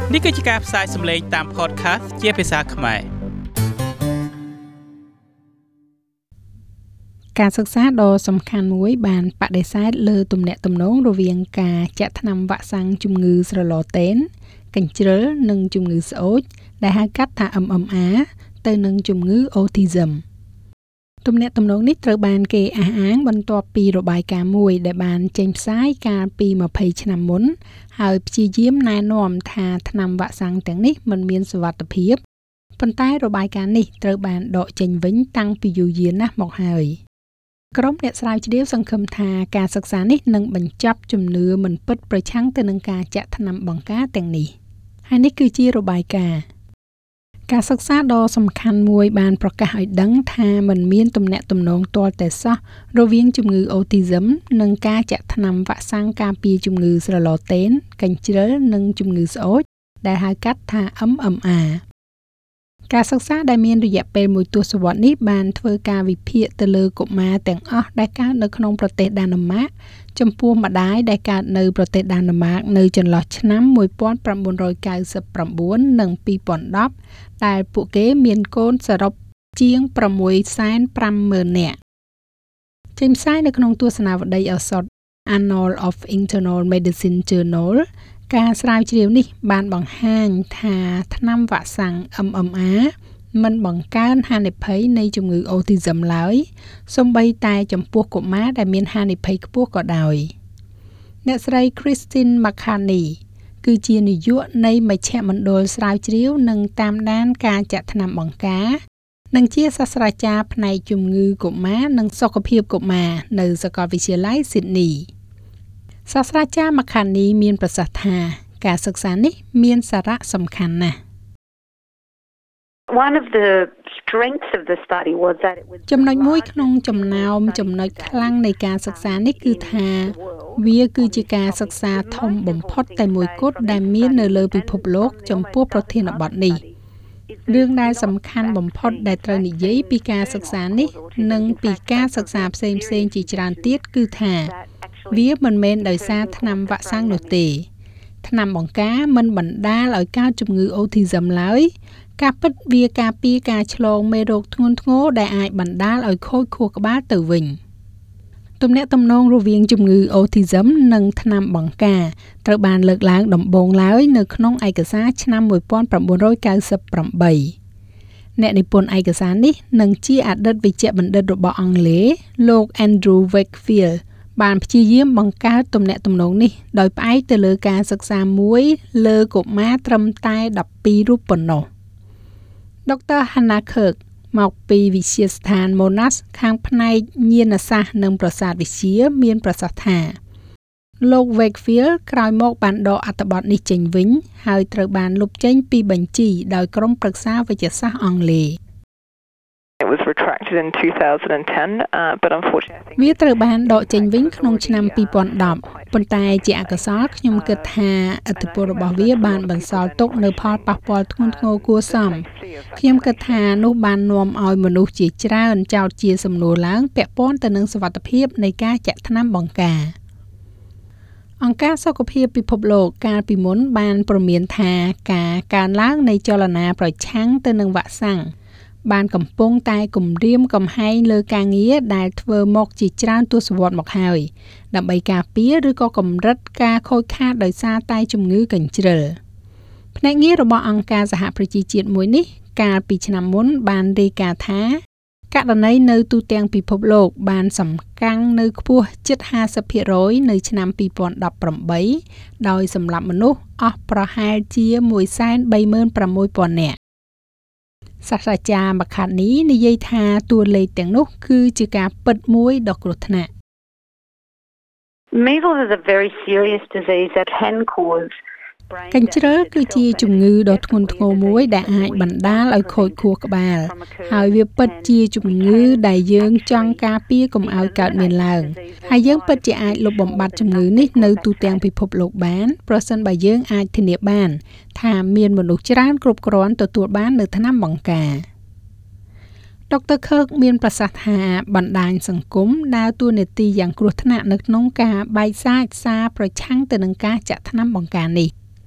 នេះគឺជាការផ្សាយសំឡេងតាម podcast ជាភាសាខ្មែរការសិក្សាដ៏សំខាន់មួយបានបដិសេធលើទំនាក់ទំនងរវាងការចាក់ថ្នាំវ៉ាក់សាំងជំងឺស្រឡទែនកញ្ជ្រឹលនិងជំងឺស្អូចដែលហៅកាត់ថា MMR ទៅនឹងជំងឺ Autism ទំនាក់ទំនងនេះត្រូវបានគេអះអាងបន្ទាប់ពីរបាយការណ៍មួយដែលបានចេញផ្សាយកាលពី20ឆ្នាំមុនហើយព្យាយាមណែនាំថាថ្នាំវ៉ាក់សាំងទាំងនេះមិនមានសុវត្ថិភាពប៉ុន្តែរបាយការណ៍នេះត្រូវបានដកចេញវិញតាំងពីយូរយារណាស់មកហើយក្រុមអ្នកស្រាវជ្រាវសង្ឃឹមថាការសិក្សានេះនឹងបញ្ចប់ជំនឿមិនពិតប្រឆាំងទៅនឹងការចាក់ថ្នាំបង្ការទាំងនេះហើយនេះគឺជារបាយការណ៍ការសិក្សាដ៏សំខាន់មួយបានប្រកាសឲ្យដឹងថាมันមានទំនាក់ទំនងទាល់តែសោះរវាងជំងឺ Autism និងការចាក់ថ្នាំវ៉ាក់សាំងការពារជំងឺស្រឡទែនកញ្ជ្រឹលនិងជំងឺស្អូចដែលហៅកាត់ថា MMR ការសិក្សាដែលមានរយៈពេលមួយទសវត្សរ៍នេះបានធ្វើការវិភាគទៅលើកុមារទាំងអស់ដែលកើតនៅក្នុងប្រទេសដាណឺម៉ាកចំពោះម្ដាយដែលកើតនៅប្រទេសដាណឺម៉ាកនៅចន្លោះឆ្នាំ1999និង2010ដែលពួកគេមានកូនសរុបជាង 650,000 នាក់ចេញផ្សាយនៅក្នុងទស្សនាវដ្តីឱសថ Annals of Internal Medicine Journal ការស្រាវជ្រាវនេះបានបង្ហាញថាថ្នាំវ៉ាក់សាំង MMR មិនបង្កើនហានិភ័យនៃជំងឺ Autism ឡើយសូម្បីតែចំពោះកុមារដែលមានហានិភ័យខ្ពស់ក៏ដោយអ្នកស្រី Christine McCartney គឺជានាយកនៃមជ្ឈមណ្ឌលស្រាវជ្រាវនិងតាមដានការចាក់ថ្នាំបង្ការនិងជាសាស្ត្រាចារ្យផ្នែកជំងឺកុមារនិងសុខភាពកុមារនៅសាកលវិទ្យាល័យ Sydney សាស្ត្រាចារ្យ McCartney មានប្រសាសន៍ថាការសិក្សានេះមានសារៈសំខាន់ណាស់ One of the strengths of the study was that it was ចំណុចមួយក្នុងចំណោមចំណុចខ្លាំងនៃការសិក្សានេះគឺថាវាគឺជាការសិក្សាធំបំផុតតែមួយគត់ដែលមាននៅលើពិភពលោកចំពោះប្រធានបទនេះរឿងដែលសំខាន់បំផុតដែលត្រូវនិយាយពីការសិក្សានេះនិងពីការសិក្សាផ្សេងៗជាច្រើនទៀតគឺថាវាមិនមែនដោយសារថ្នាំវ៉ាក់សាំងនោះទេថ្នាំបង្ការមិនបណ្ដាលឲ្យកើតជំងឺ Autism ឡើយការពិតវាការពារការឆ្លងមេរោគធ្ងន់ធ្ងរដែលអាចបណ្ដាលឲ្យខូចខួរក្បាលទៅវិញទំនាក់ទំនងរវាងជំងឺ Autism និងថ្នាំបង្ការត្រូវបានលើកឡើងដំបូងឡើយនៅក្នុងឯកសារឆ្នាំ1998អ្នកនិពន្ធឯកសារនេះនិងជាអតីតវេជ្ជបណ្ឌិតរបស់អង់គ្លេសលោក Andrew Wakefield បានព្យាយាមបង្កើតទំនាក់ទំនងនេះដោយផ្អែកទៅលើការសិក្សាមួយលើកុមារត្រឹមតែ12រូបប៉ុណ្ណោះDr. Hannah Kirk មកពីវិទ្យាស្ថាន Monash ខាងផ្នែកញាណសាស្ត្រនិងប្រសាទវិទ្យាមានប្រសាសន៍ថាលោក Wakefield ក្រោយមកបានដកអត្ថបទនេះចេញវិញហើយត្រូវបានលុបចេញពីបញ្ជីដោយក្រុមប្រឹក្សាវិទ្យាសាស្ត្រអង់គ្លេស It was retracted in 2010 but unfortunately វាត្រូវបានដកចេញវិញក្នុងឆ្នាំ2010ប៉ុន្តែជាអកុសលខ្ញុំគិតថាឥទ្ធិពលរបស់វាបានបន្សល់ទុកនូវផលប៉ះពាល់ធ្ងន់ធ្ងរគួរសមខ្ញុំគិតថានោះបាននាំឲ្យមនុស្សជាច្រើនចោទជាសំណួរឡើងពាក់ព័ន្ធទៅនឹងសុវត្ថិភាពនៃការចាក់ថ្នាំបង្ការអង្គការសុខភាពពិភពលោកកាលពីមុនបានព្រមានថាការកើនឡើងនៃចលនាប្រឆាំងទៅនឹងវ៉ាក់សាំងបានកំពុងតែគំរាមកំហែងលើការងារដែលធ្វើមកជាច្រើនទសវត្សរ៍មកហើយដើម្បីការពារឬក៏កម្រិតការខូចខាតដោយសារតែជំងឺកញ្ជ្រឹលផ្នែកងាររបស់អង្គការសហប្រជាជាតិមួយនេះកាលពីឆ្នាំមុនបានរាយការណ៍ថាករណីនៅទូទាំងពិភពលោកបានសម្កាំងនៅខ្ពស់ជិត 50% នៅឆ្នាំ2018ដោយសម្លាប់មនុស្សអស់ប្រហែលជា 136,000 នាក់សាស្ត្រាចារ្យ McCartney និយាយថាតួលេខទាំងនោះគឺជាការពិតមួយដ៏គ្រោះថ្នាក់ Measles is a very serious disease that can cause កញ្ជ្រឹលគឺជាជំងឺដ៏ធ្ងន់ធ្ងរមួយដែលអាចបណ្ដាលឲ្យខូចខួរក្បាលហើយវាពិតជាជំងឺដែលយើងចង់ការពារកុំឲ្យកើតមានឡើងហើយយើងពិតជាអាចលុបបំបាត់ជំងឺនេះនៅទូទាំងពិភពលោកបានប្រសិនបើយើងអាចធានាបានថាមានមនុស្សច្រើនគ្រប់គ្រាន់ទទួលបាននូវថ្នាំបង្ការDr. Kirk មានប្រសាសន៍ថាបណ្ដាញសង្គមដើរតួនាទីយ៉ាងគ្រោះថ្នាក់នៅក្នុងការបែកសាចសារប្រឆាំងទៅនឹងការចាក់ថ្នាំបង្ការនេះ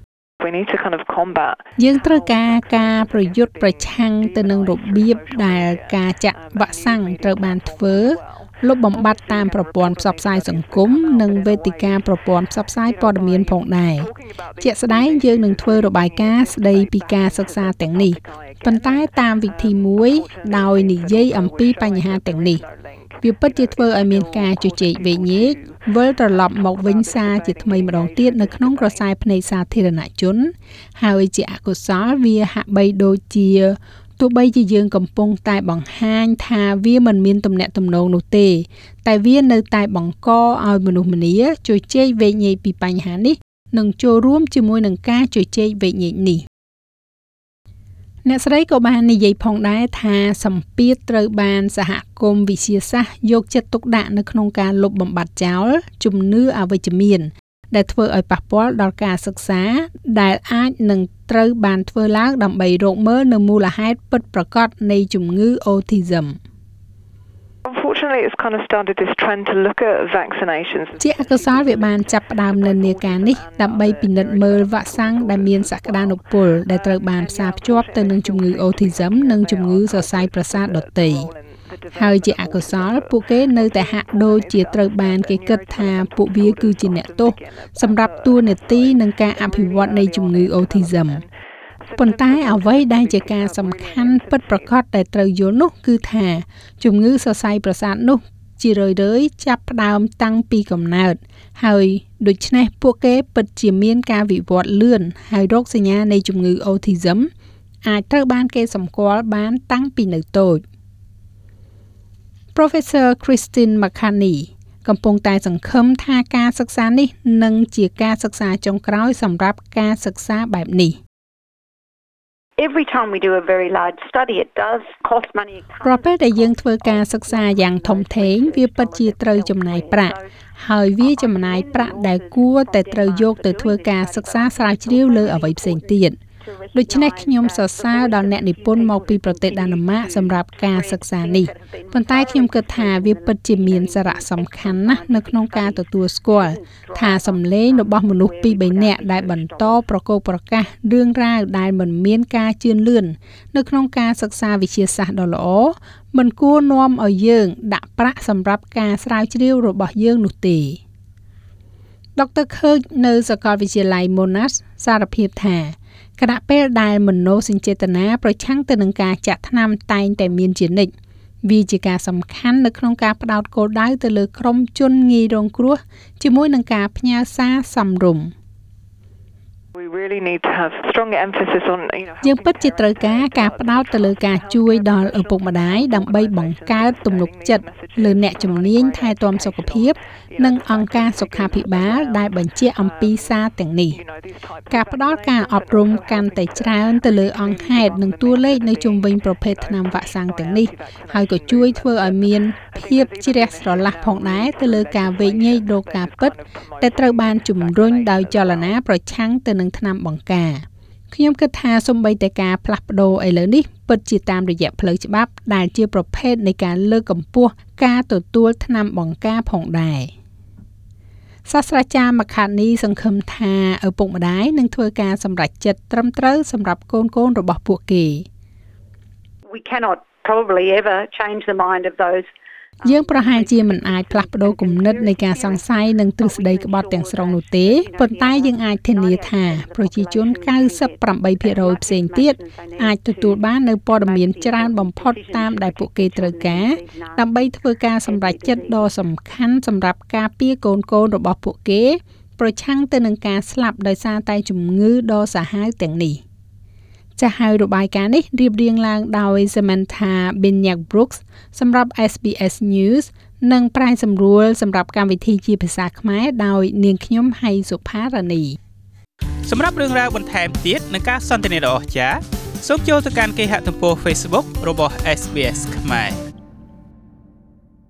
we need to kind of combat យើងត្រូវការប្រយុទ្ធប្រឆាំងទៅនឹងរបៀបដែលការចាក់វ៉ាក់សាំងត្រូវបានធ្វើលុបបំបាត់តាមប្រព័ន្ធផ្សព្វផ្សាយសង្គមនិងវេទិកាប្រព័ន្ធផ្សព្វផ្សាយព័ត៌មានផងដែរជាក់ស្ដែងយើងនឹងធ្វើរបាយការណ៍ស្ដីពីការសិក្សាទាំងនេះប៉ុន្តែតាមវិធីមួយដោយនិយាយអំពីបញ្ហាទាំងនេះវាពិតជាធ្វើឲ្យមានការជជែកវែងញែកវិលត្រឡប់មកវិញសារជាថ្មីម្ដងទៀតនៅក្នុងក្រសែភ្នែកសាធារណជនហើយជាអកុសលវាហាក់បីដូចជាទោះបីជាយើងកំពុងតែបង្ហាញថាវាមិនមានទំនាក់ទំនងនោះទេតែវានៅតែបង្កឲ្យមនុស្សម្នាជជែកវែងញែកពីបញ្ហានេះនិងចូលរួមជាមួយនឹងការជជែកវែងញែកនេះអ្នកស្រីក៏បាននិយាយផងដែរថាសម្ពាធត្រូវបានសហគមន៍វិទ្យាសាស្ត្រយកចិត្តទុកដាក់នៅក្នុងការលុបបំបាត់ចោលជំនឿអវិជ្ជមានដែលធ្វើឲ្យប៉ះពាល់ដល់ការសិក្សាដែលអាចនឹងត្រូវបានធ្វើឡើងដើម្បីរកមើលនៅមូលហេតុពិតប្រាកដនៃជំងឺ Autism Unfortunately, it's kind of started this trend to look at vaccinations. ជាអកុសលវាបានចាប់ផ្ដើមនិន្នាការនេះដើម្បីពិនិត្យមើលវ៉ាក់សាំងដែលមានសក្តានុពលដែលត្រូវបានផ្សារភ្ជាប់ទៅនឹងជំងឺ Autism និងជំងឺសរសៃប្រសាទដទៃហើយជាអកុសលពួកគេនៅតែហាក់ដូចជាត្រូវបានគេគិតថាពួកវាគឺជាអ្នកទោសសម្រាប់តួនាទីនិងការអភិវឌ្ឍនៃជំងឺ Autismប៉ុន្តែអ្វីដែលជាការសំខាន់ពិតប្រាកដដែលត្រូវយល់នោះគឺថាជំងឺសរសៃប្រសាទនោះជារឿយៗចាប់ផ្ដើមតាំងពីកំណើតហើយដូច្នេះពួកគេពិតជាមានការវិវត្តលឿនហើយរោគសញ្ញានៃជំងឺ Autism អាចត្រូវបានគេសម្គាល់បានតាំងពីនៅតូច Professor Christine McCartney កំពុងតែសង្ឃឹមថាការសិក្សានេះនឹងជាការសិក្សាចុងក្រោយសម្រាប់ការសិក្សាបែបនេះ Every time we do a very large study, it does cost money. ប្រពេលដែលយើងធ្វើការសិក្សាយ៉ាងធំធេងវាពិតជាត្រូវចំណាយប្រាក់ហើយវាចំណាយប្រាក់ដែលគួរតែត្រូវយកទៅធ្វើការសិក្សាស្រាវជ្រាវលើអ្វីផ្សេងទៀតដូច្នេះខ្ញុំសរសើរដល់អ្នកនិពន្ធមកពីប្រទេសដាណឺម៉ាកសម្រាប់ការសិក្សានេះប៉ុន្តែខ្ញុំគិតថាវាពិតជាមានសារៈសំខាន់ណាស់នៅក្នុងការទទួលស្គាល់ថាសម្លេងរបស់មនុស្សពីរ3នាក់ដែលបន្តប្រកបប្រកាសរឿងរ៉ាវដែលមិនមានការជឿនលឿននៅក្នុងការសិក្សាវិទ្យាសាស្ត្រដ៏ល្អមិនគួរនាំឲ្យយើងដាក់ប្រាក់សម្រាប់ការស្រាវជ្រាវរបស់យើងនោះទេDr. Kirk នៅសាកលវិទ្យាល័យ Monash សារភាពថាខណៈពេលដែលមនោសញ្ចេតនាប្រឆាំងទៅនឹងការចាក់ថ្នាំតែងតែមានជានិច្ចវាជាការសំខាន់នៅក្នុងការផ្ដោតគោលដៅទៅលើក្រុមជនងាយរងគ្រោះជាមួយនឹងការផ្ញើសារសមរម្យ We really need to have stronger emphasis on យើងពិតជាត្រូវការផ្ដោតទៅលើការជួយដល់ឪពុកម្ដាយដើម្បីបង្កើតទំនុកចិត្តលើអ្នកជំនាញថែទាំសុខភាពនិងអង្គការសុខាភិបាលដែលបញ្ជាក់អំពីសារទាំងនេះការផ្ដល់ការអប់រំកាន់តែច្រើនទៅលើអង្គហេតុនិងតួលេខនៅជុំវិញប្រភេទថ្នាំវ៉ាក់សាំងទាំងនេះហើយក៏ជួយធ្វើឲ្យមានភាពជ្រះស្រឡះផងដែរទៅលើការវែកញែករកការពិតដែលត្រូវបានជំរុញដោយចលនាប្រឆាំងទៅនឹងថ្នាំបង្ការខ្ញុំគិតថាសូម្បីតែការផ្លាស់ប្ដូរឥឡូវនេះពិតជាតាមរយៈផ្លូវច្បាប់ដែលជាប្រភេទនៃការលើកកម្ពស់ការទទួលថ្នាំបង្ការផងដែរសាស្ត្រាចារ្យ McCartney សង្ឃឹមថាឪពុកម្ដាយនឹងធ្វើការសម្រេចចិត្តត្រឹមត្រូវសម្រាប់កូនៗរបស់ពួកគេ We cannot probably ever change the mind of those យើងប្រហែលជាមិនអាចផ្លាស់ប្ដូរគំនិតនៃការសង្ស័យនិងទ្រឹស្ដីក្បត់ទាំងស្រុងនោះទេប៉ុន្តែយើងអាចធានាថាប្រជាជន 98% ផ្សេងទៀតអាចទទួលបាននូវព័ត៌មានច្រើនបំផុតតាមដែលពួកគេត្រូវការដើម្បីធ្វើការសម្រេចចិត្តដ៏សំខាន់សម្រាប់ការពារកូនៗរបស់ពួកគេប្រឆាំងទៅនឹងការស្លាប់ដោយសារតែជំងឺដ៏សាហាវទាំងនេះចាស់ហើយរបាយការណ៍នេះរៀបរៀងឡើងដោយ Samantha Binyak Brooks សម្រាប់ SBS News និងប្រែសម្រួលសម្រាប់កម្មវិធីជាភាសាខ្មែរដោយនាងខ្ញុំហៃសុផារ៉ានីសម្រាប់រឿងរ៉ាវបន្ថែមទៀតនិងការសន្ទនាដ៏អស្ចារ្យសូមចូលទៅកាន់គេហទំព័រ Facebook របស់ SBS ខ្មែរ